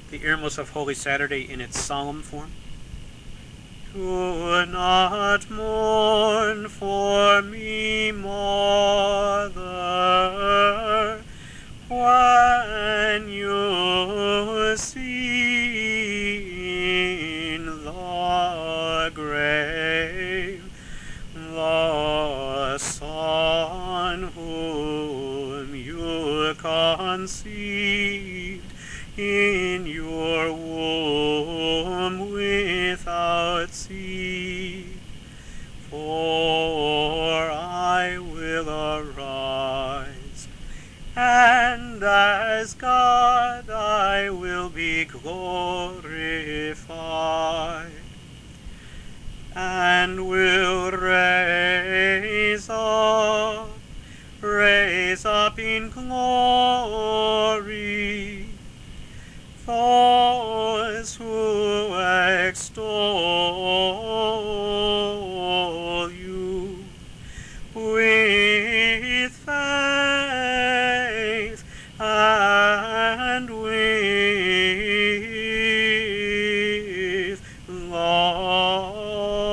the earmost of Holy Saturday in its solemn form. Do not mourn for me, Mother, when you see in the grave the Son whom you conceived in your womb without seed. For I will arise, and as God I will be glorified, and will raise up in glory those who extol you with faith and with love.